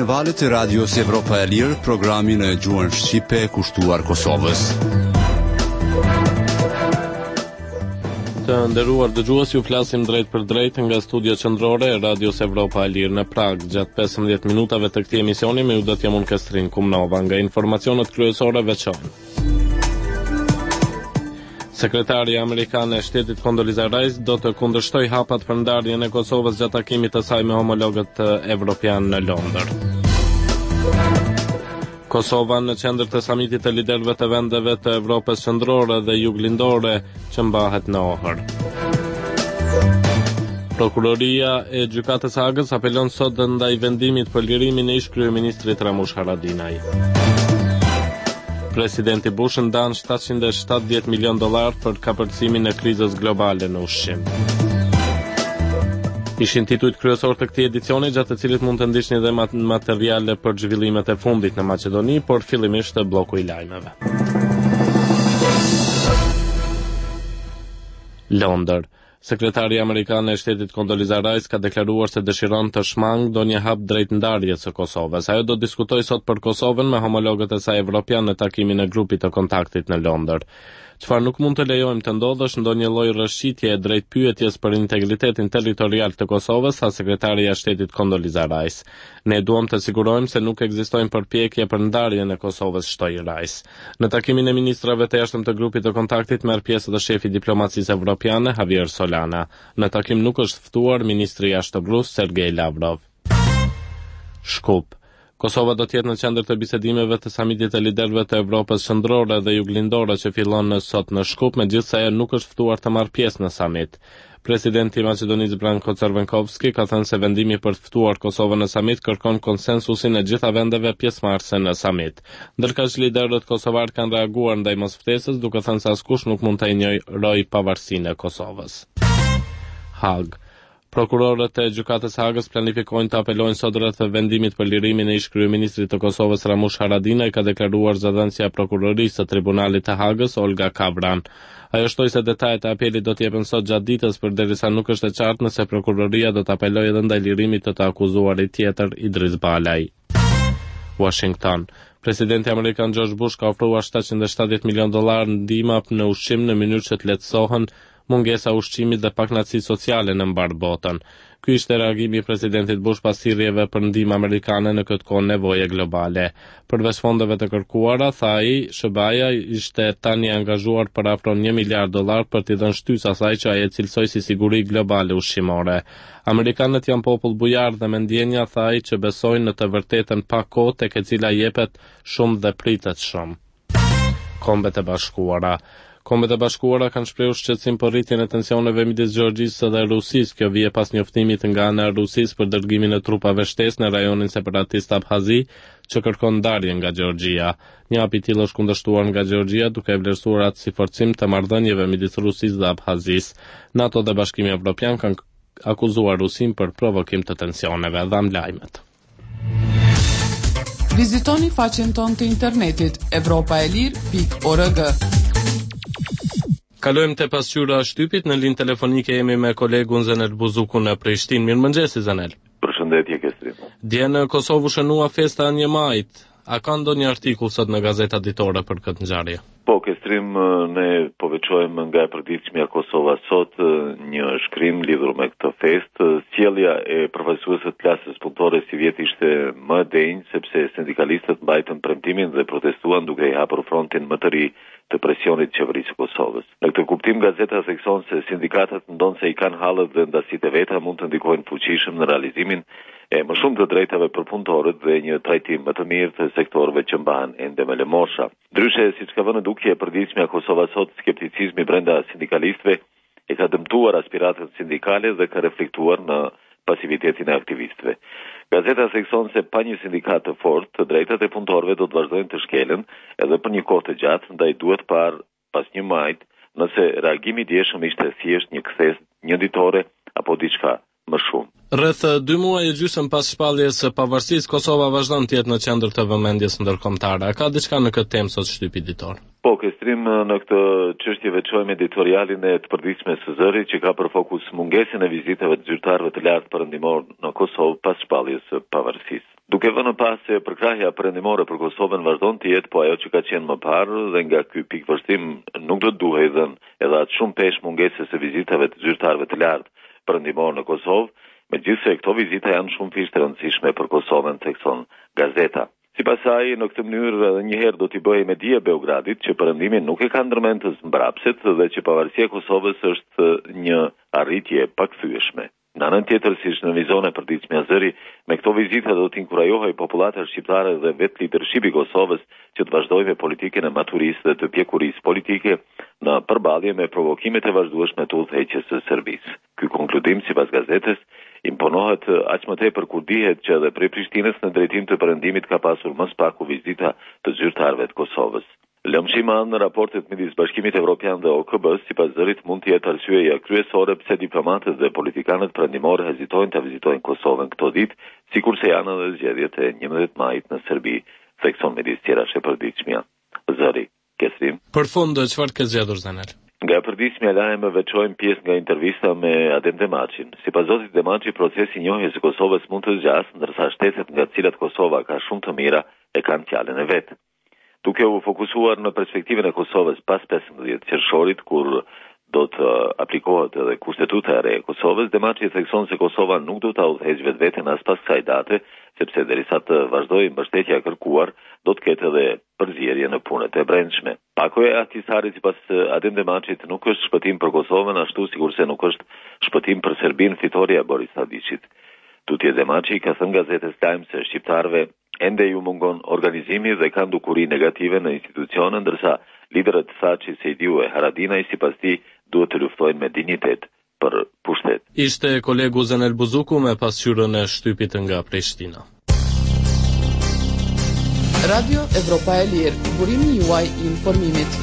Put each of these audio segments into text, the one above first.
në valët e radios Evropa e Lirë, programin e gjuhën shqipe kushtuar Kosovës. Të nderuar dëgjues, ju flasim drejt për drejt nga studio qendrore e radios Evropa e Lirë në Prag. Gjatë 15 minutave të këtij emisioni me ju do të jam unë Kestrin Kumnova. Nga informacionet kryesore veçojnë: Sekretari amerikan e Shtetit Condoleezza Rice do të kundërshtoj hapat për ndarjen e Kosovës gjatë takimit të saj me homologët evropian në Londër. Kosova në qendër të samitit të liderëve të vendeve të Evropës qendrore dhe juglindore që mbahet në Ohër. Prokuroria e Gjykatës së Hagës apelon sot ndaj vendimit për lirimin e ish-kryeministrit Ramush Haradinaj. Presidenti Bush ndan $770 milion për kapërcimin e krizës globale në ushqim. Ishin titujt kryesor të këtij edicioni, gjatë të cilit mund të ndiqni dhe materiale për zhvillimet e fundit në Maqedoni, por fillimisht bloku i lajmeve. Londër. Sekretari amerikan e Shtetit Condoleezza Rice ka deklaruar se dëshiron të shmangë ndonjë hap drejt ndarjes së Kosovës. Ajo do diskutojë sot për Kosovën me homologët e saj evropian në takimin e grupit të kontaktit në Londër. Çfarë nuk mund të lejojmë të ndodhë është ndonjë lloj rrëshqitje drejt pyetjes për integritetin territorial të Kosovës, tha sekretaria e Shtetit Condoleezza Rice. Ne duam të sigurojmë se nuk ekzistojnë përpjekje për ndarjen e Kosovës, shtoi Rice. Në takimin e ministrave të jashtëm të grupit të kontaktit merr pjesë edhe shefi i diplomacisë evropiane Javier Solana. Në takim nuk është ftuar ministri i jashtëm rus Sergej Lavrov. Shkup. Kosova do të jetë në qendër të bisedimeve të samitit të liderëve të Evropës qendrore dhe juglindore që fillon sot në Shkup, megjithëse ajo nuk është ftuar të marrë pjesë në samit. Presidenti i Maqedonisë Branko Crvenkovski ka thënë se vendimi për të ftuar Kosovën në samit kërkon konsensusin e gjitha vendeve pjesëmarrëse në samit. Ndërkaq liderët kosovar kanë reaguar ndaj mosftesës, duke thënë se askush nuk mund të injorojë pavarësinë e Kosovës. Hag. Prokurorët e Gjykatës së Hagës planifikojnë të apelojnë sot rreth vendimit për lirimin e ish-kryeministrit të Kosovës Ramush Haradinaj, ka deklaruar zëdhënësja e prokurorisë së Tribunalit të Hagës Olga Kavran. Ajo shtoi se detajet e apelit do të jepen sot gjatë ditës, përderisa nuk është e qartë nëse prokuroria do të apelojë edhe ndaj lirimit të akuzuarit tjetër Idris Balaj. Washington. Presidenti amerikan George Bush ka ofruar $770 milion ndihmë në ushqim në mënyrë që të lehtësohen mungesa ushqimit dhe pakënaqësi sociale në mbar botën. Ky ishte reagimi i presidentit Bush pas thirrjeve për ndihmë amerikane në këtë kohë nevoje globale. Përveç fondeve të kërkuara, tha ai, SBA ishte tani angazhuar për afro $1 miliard për t'i dhënë shtysë asaj që ai e cilësoi si siguri globale ushqimore. Amerikanët janë popull bujar dhe me ndjenja, tha ai, që besojnë në të vërtetën pa kohë tek e cila jepet shumë dhe pritet shumë. Kombet e Bashkuara. Kombet e Bashkuara kanë shprehur shqetësim për rritjen e tensioneve midis Gjeorgjisë dhe Rusisë. Kjo vije pas njoftimit nga ana e Rusisë për dërgimin e trupave shtesë në rajonin separatist Abhazi, që kërkon ndarjen nga Gjeorgjia. Një hap i tillë është kundërshtuar nga Gjeorgjia, duke e vlerësuar atë si forcim të marrëdhënieve midis Rusisë dhe Abhazisë. NATO dhe Bashkimi Evropian kanë akuzuar Rusin për provokim të tensioneve. Dham lajmet. Vizitoni faqen tonë të internetit europaelir.org. Kalojmë te pasqyra e shtypit. Në linjë telefonike jemi me kolegun Zenel Buzuku në Prishtinë. Mirëmëngjesi Zenel. Përshëndetje Kestrim. Dje në Kosovë u shënua festa 1 majit. A ka ndonjë artikull sot në gazeta ditore për këtë ngjarje? Po, Kestrim, ne po veçojmë nga e përditshmja Kosova sot një shkrim lidhur me këtë festë. Sjellja e përfaqësuesve të klasës punëtore si vjet ishte më denjë, sepse sindikalistët mbajtën premtimin dhe protestuan duke i hapur frontin më të ri të presionit qeverisë së Kosovës. Në këtë kuptim, gazeta thekson se sindikatët ndonse i kanë hallet dhe ndasitë e veta mund të ndikojnë fuqishëm në realizimin e më shumë të drejtave për punëtorët dhe një trajtim më të mirë të sektorëve që mbahen ende me lëmosha. Ndryshe, siç ka vënë dukje e përditshmja Kosova sot, skepticizmi brenda sindikalistëve e ka dëmtuar aspiratën sindikale dhe ka reflektuar në pasivitetin e aktivistëve. Gazeta thekson se pa një sindikat të fortë, të drejtat e punëtorëve do të vazhdojnë të shkelen edhe për një kohë të gjatë, ndaj duhet parë pas 1 majit nëse reagimi i dieshëm ishte thjesht një kthes njëditore apo diçka më shumë. Rreth 2 muaj e gjysmë pas shpalljes së pavarësisë, Kosova vazhdon të jetë në qendër të vëmendjes ndërkombëtare. Ka diçka në këtë temë sot shtypi ditor? Po, kestrim në këtë çështje veçojmë editorialin e të përditshme së zërit që ka për fokus mungesën e vizitave të zyrtarëve të lartë perëndimor në Kosovë pas shpalljes së pavarësisë. Duke vënë pas se përkrahja perëndimore për Kosovën vazhdon të jetë po ajo që ka qenë më parë dhe nga ky pikëvështrim nuk do të duhej dhënë edhe atë shumë pesh mungesës së vizitave të zyrtarëve të lartë perëndimor në Kosovë, megjithëse këto vizita janë shumë fish të rëndësishme për Kosovën, thekson gazeta. Sipas saj, në këtë mënyrë edhe një herë do t'i bëjë media Beogradit që perëndimin nuk e ka ndërmend të mbrapsët dhe që pavarësia e Kosovës është një arritje pakthyeshme. Në anën tjetër, siç në vizon e përditshmja zëri, me këto vizita do t'inkurajohej popullatën shqiptare dhe vetë lidershipi i Kosovës që të vazhdojë me politikën e maturisë dhe të pjekurisë politike në përballje me provokimet e vazhdueshme të udhëheqjes së Serbisë. Ky konkludim, sipas gazetës, imponohet aq më tepër kur dihet që edhe prej Prishtinës në drejtim të perëndimit ka pasur më së paku vizita të zyrtarëve të Kosovës. Lëmshimi në raportet midis Bashkimit Evropian dhe OKB-s sipas zërit mund të jetë arsyeja kryesore pse diplomatët dhe politikanët perëndimor hezitojnë të vizitojnë Kosovën këto ditë, sikurse janë edhe zgjedhjet e 11 majit në Serbi, thekson midis tjerash e përditshmja. Zëri, Kesrim. Për fund, çfarë ke zgjedhur Zanel? Nga përditshmja lajme veçojmë pjesë nga intervista me Adem Demaçin. Sipas zotit Demaçi, procesi i njohjes së Kosovës mund të zgjasë, ndërsa shtetet nga të cilat Kosova ka shumë të mira e kanë fjalën e vet. Duke u fokusuar në perspektivën e Kosovës pas 15 qershorit, kur do të aplikohet edhe kushtetuta e re e Kosovës, Demaçi thekson se Kosova nuk do ta udhëheqë vetveten as pas kësaj date, sepse derisa të vazhdojë mbështetja e kërkuar, do të ketë edhe përzierje në punët e brendshme. Pakoja e Ahtisarit sipas Adem Demaçit nuk është shpëtim për Kosovën, ashtu sikurse nuk është shpëtim për Serbinë fitoria e Boris Tadićit. Tutje Demaçi ka thënë gazetës Time se shqiptarëve ende ju mungon organizimi dhe kanë dukuri negative në institucione, ndërsa liderët Thaçi, Sejdiu e Haradinaj sipas tij duhet të luftojnë me dinjitet për pushtet. Ishte kolegu Zanel Buzuku me pasqyrën e shtypit nga Prishtina. Radio Evropa e Lirë, burimi juaj i informimit.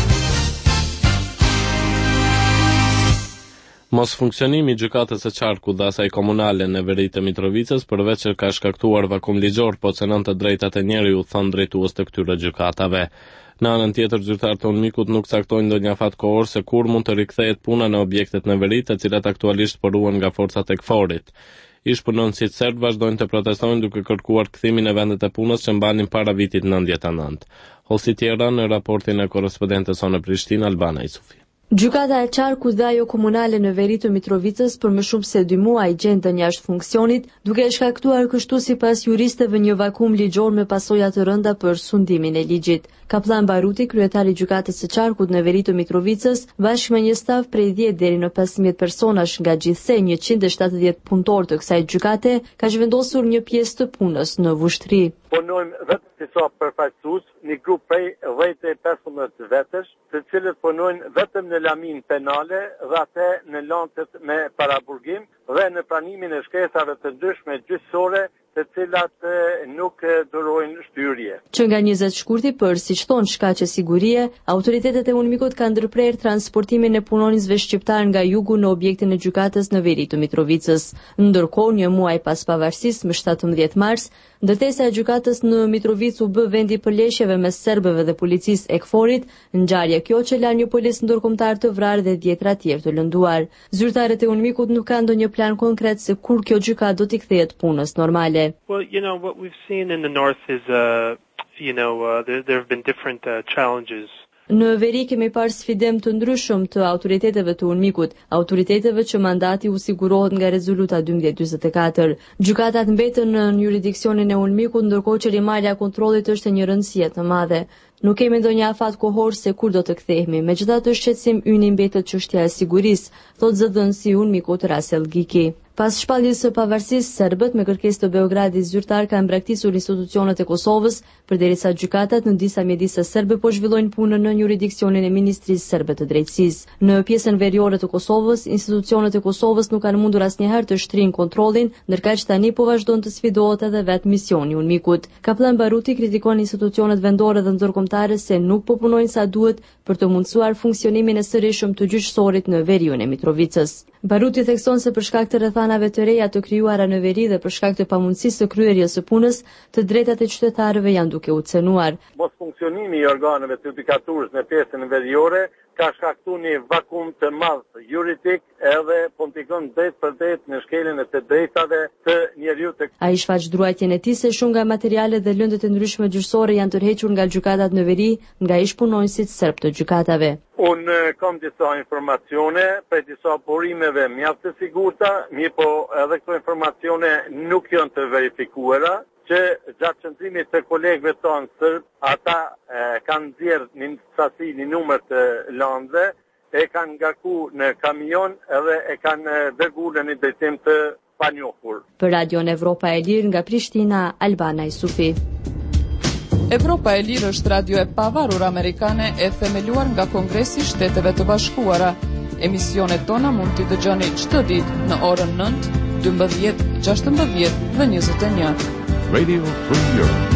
Mos funksionimi i gjykatës së Qarkut dhe asaj komunale në veri të Mitrovicës përveç që ka shkaktuar vakum ligjor, po cënon të drejtat e njeriut, thon drejtues të këtyre gjykatave. Në anën tjetër, zyrtarët e UNMIK-ut nuk caktojnë ndonjë afat kohor se kur mund të rikthehet puna në objektet në veri, të cilat aktualisht poruhen nga forcat e KFOR-it. Ish-punonësit serb vazhdojnë të protestojnë duke kërkuar kthimin e vendet e punës që mbanin para vitit 99. Hosi tjera në raportin e korrespondentes sonë në Prishtinë, Albana Isufi. Gjykata e Qarkut dhe ajo komunale në veri të Mitrovicës për më shumë se 2 muaj gjendën jashtë funksionit, duke shkaktuar kështu sipas juristëve një vakum ligjor me pasoja të rënda për sundimin e ligjit. Kaplan Baruti, kryetari i gjykatës së Qarkut në veri të Mitrovicës, bashkë me një staf prej 10 deri në 15 personash nga gjithsej 170 punëtor të kësaj gjykate, ka zhvendosur një pjesë të punës në Vushtrri. Punojmë vetëm si sa përfaqësues, një grup prej 10-15 vetësh, të cilët punojnë vetëm në lamin penale dhe atë në lancet me paraburgim dhe në pranimin e shkresave të ndryshme gjyqësore, të cilat nuk durojnë shtyrje. Që nga 20 shkurti për, siç thon shkaqe sigurie, autoritetet e UNMIK-ut kanë ndërprer transportimin e punonjësve shqiptar nga jugu në objektin e gjykatës në veri të Mitrovicës. Ndërkohë, një muaj pas pavarësisë, më 17 mars, ndërtesa e gjykatës në Mitrovicë u bë vendi përleshjeve mes serbëve dhe policisë e KFOR-it, ngjarje kjo që la një policë ndërkombëtar të vrarë dhe 10 tjerë të lënduar. Zyrtarët e UNMIK-ut nuk kanë ndonjë plan konkret se kur kjo gjykatë do t'i kthehet punës normale. Well, what we've seen in the north is, there have been different challenges. Në veri kemi parë sfidim të ndryshëm të autoriteteve të UNMIK-ut, autoriteteve që mandati u sigurohet nga rezoluta 1244. Gjykatat mbetën në jurisdiksionin e UNMIK-ut, ndërkohë që rimarrja e kontrollit është e një rëndësie të madhe. Nuk kemi ndonjë afat kohor se kur do të kthehemi. Megjithatë, shqetësim ynë mbetet çështja e sigurisë, thot zëdhënësi i UNMIK-ut Rasel Giki. Pas shpalljes së pavarësisë, serbët me kërkesë të Beogradit zyrtar kanë braktisur institucionet e Kosovës, përderisa gjykatat në disa mjedise serbe po zhvillojnë punën në jurisdiksionin e Ministrisë Serbe të Drejtësisë. Në pjesën veriore të Kosovës, institucionet e Kosovës nuk kanë mundur asnjëherë të shtrinë kontrollin, ndërkaq tani po vazhdon të sfidohet edhe vetë misioni i UNMIK-ut. Kaplan Baruti kritikon institucionet vendore dhe ndërkombëtare se nuk po punojnë sa duhet për të mundësuar funksionimin e sërishëm të gjyqësorit në veriun e Mitrovicës. Baruti thekson se për shkak të rrethanave të reja të krijuara në veri dhe për shkak të pamundësisë së kryerjes së punës, të drejtat e qytetarëve janë duke u cenuar. Mos funksionimi i organeve të judikaturës në pjesën veriore ka shkaktuar një vakum të madh juridik edhe pontikon drejt për drejt në shkeljen e të drejtave të njeriut. Ai shfaq druajtjen e tij se shumë nga materialet dhe lëndët e ndryshme gjyqësore janë tërhequr nga gjykatat në veri nga ish-punonësit serb të gjykatave. Unë kam disa informacione për disa burimeve mjaft të sigurta, mirëpo edhe këto informacione nuk janë të verifikuara, që gjatë qëndrimit të kolegëve tonë sërb, ata kanë nxjerrë një sasi, një numër të landëve, e kanë ngarku në kamion edhe e kanë dërguar në një drejtim të panjohur. Për Radion Evropa e Lirë nga Prishtina, Albana Isufi. Evropa e Lirë është radio e pavarur amerikane e themeluar nga Kongresi i Shteteve të Bashkuara. Emisionet tona mund t'i dëgjoni çdo ditë në orën 9, 12, 16 dhe 21. Radio Free Europe.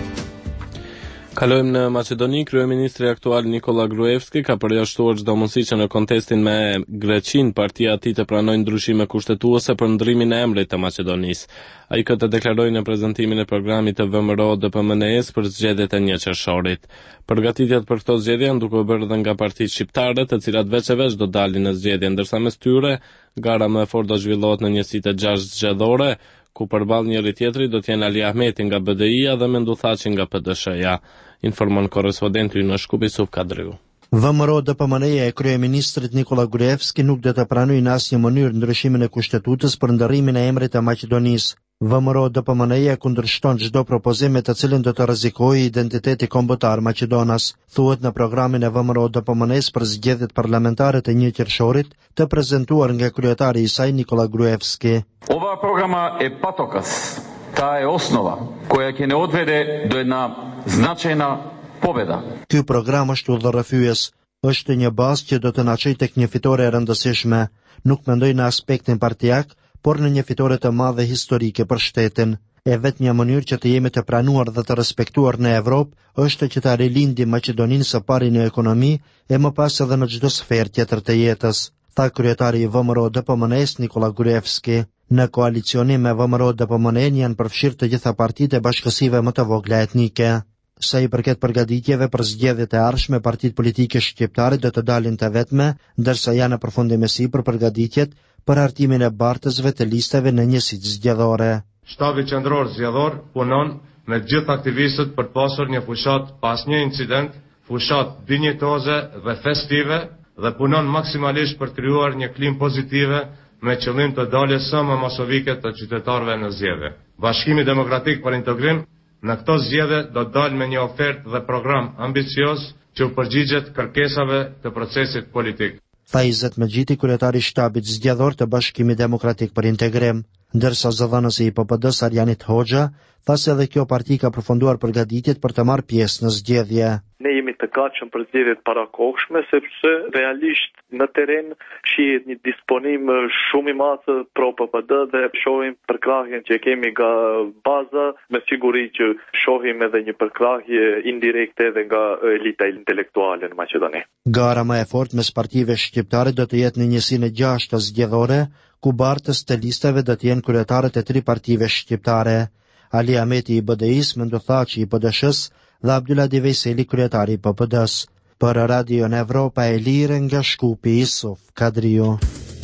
Kalojmë në Maqedoni. Kryeministri aktual Nikola Gruevski ka përjashtuar çdo mundësi që në kontestin me Greqinë partia e tij të pranojë ndryshime kushtetuese për ndrimin e emrit të Maqedonisë. Ai këtë deklaroi në prezantimin e programit të VMRO-DPMNE-s për zgjedhjet e 1 qershorit. Përgatitjet për këto zgjedhje janë duke u bërë edhe nga partitë shqiptare, të cilat veç e veç do dalin në zgjedhje, ndërsa mes tyre gara më e fortë do zhvillohet në njësitë 6 zgjedhore, ku përballë njëri tjetrit do t'jenë Ali Ahmeti nga BDI-ja dhe Menduthaçi nga PDSH-ja, informon korrespondenti në Shkup Yusuf Kadriu. VMRO-DPMNE e kryeministrit Nikola Gruevski nuk do të pranojë në asnjë mënyrë ndryshimin e kushtetutës për ndërrimin e emrit të Maqedonisë. VMRO-DPMNE kundërshton çdo propozim me të cilin do të rrezikojë identiteti kombëtar Maqedonas, thuhet në programin e VMRO-DPMNE-s për zgjedhjet parlamentare të 1 qershorit, të prezantuar nga kryetari i saj Nikola Gruevski. Ova programa je patokas, ta je osnova koja će ne odvede do jedna značajna pobeda. Ky program është udhërrëfyes, është një bazë që do të na çojë tek një fitore e rëndësishme, nuk mendoj në aspektin partijak, por në një fitore të madhe historike për shtetin. E vetmja mënyrë që të jemi të pranuar dhe të respektuar në Evropë është që ta rilindim Maqedoninë së pari në ekonomi e më pas edhe në çdo sferë tjetër të jetës, tha kryetari i VMRO-DPMNE-s Nikola Gruevski. Në koalicionim me VMRO-DPMNE janë përfshirë të gjitha partitë e bashkësive më të vogla etnike. Sa i përket përgatitjeve për zgjedhjet e ardhshme, partitë politike shqiptare do të dalin të vetme, ndërsa janë në përfundim e sipër përgatitjet për hartimin e bartësve të listave në njësitë zgjedhore. Shtabi qendror zgjedhor punon me gjithë aktivistët për të pasur një fushat pas një incident, fushat dinjitoze dhe festive, dhe punon maksimalisht për të krijuar një klim pozitive me qëllim të daljes së më masovike të qytetarëve në zgjedhje. Bashkimi Demokratik për Integrim në këto zgjedhje do të dalë me një ofertë dhe program ambicioz që u përgjigjet kërkesave të procesit politik. Tha Izet Megjiti, kryetari i shtabit zgjedhor të Bashkimit Demokratik për Integrim, ndërsa zëdhënësi i PPD-s Arjanit Hoxha tha se edhe kjo parti ka përfunduar përgatitjet për të marrë pjesë në zgjedhje. Ne jemi të gatshëm për zgjedhjet parakohshme, sepse realisht në terren shihet një disponim shumë i madh pro PPD dhe shohim përkrahjen që kemi nga baza, me siguri që shohim edhe një përkrahje indirekte edhe nga elita intelektuale në Maqedoni. Gara më e fortë mes partive shqiptare do të jetë në njësinë 6 të zgjedhore, ku bartës të listave do të jenë kryetarët e 3 partive shqiptare: Ali Ahmeti i BDI-s, Menduthaçi i PDSH-s dhe Abduladi Veyseli, kryetari i PPD-s. Për Radion Evropa e Lirë nga Shkupi, Yusuf Kadriu.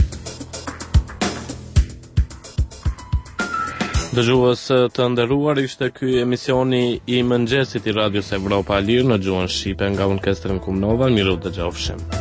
Dëgjues të nderuar, ishte ky emisioni i mëngjesit i Radios Evropa e Lirë në gjuhën shqipe nga Unkestrin Kumnova. Miru dëgjofshim.